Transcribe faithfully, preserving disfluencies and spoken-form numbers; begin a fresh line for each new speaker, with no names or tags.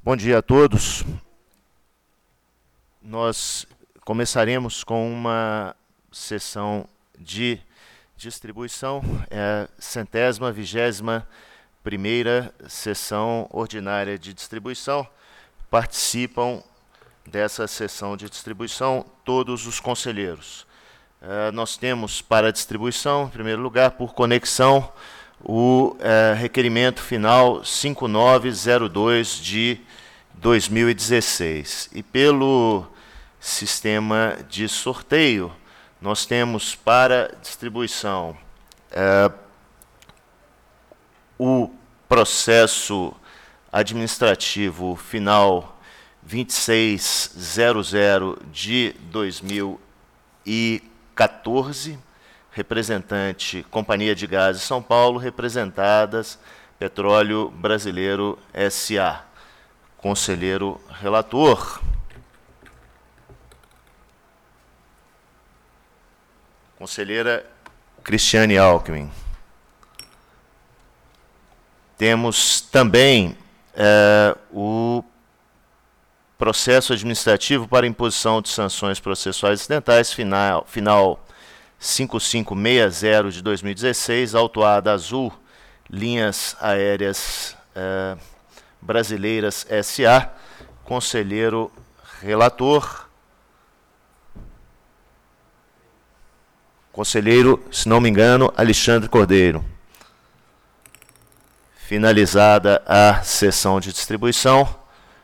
Bom dia a todos. Nós começaremos com uma sessão de distribuição, é a centésima, vigésima primeira sessão ordinária de distribuição. Participam dessa sessão de distribuição todos os conselheiros. É, nós temos para distribuição, em primeiro lugar, por conexão, o é, requerimento final cinco nove zero dois de dois mil e dezesseis. E pelo sistema de sorteio, nós temos para distribuição é, o processo administrativo final vinte e seis zero zero de dois mil e quatorze, representante Companhia de Gás de São Paulo, representadas Petróleo Brasileiro S A Conselheiro relator. Conselheira Cristiane Alckmin. Temos também é, o processo administrativo para imposição de sanções processuais incidentais, final, final cinco cinco seis zero de dois mil e dezesseis, autuada Azul, Linhas Aéreas é, Brasileiras S A, conselheiro relator. Conselheiro, se não me engano, Alexandre Cordeiro. Finalizada a sessão de distribuição,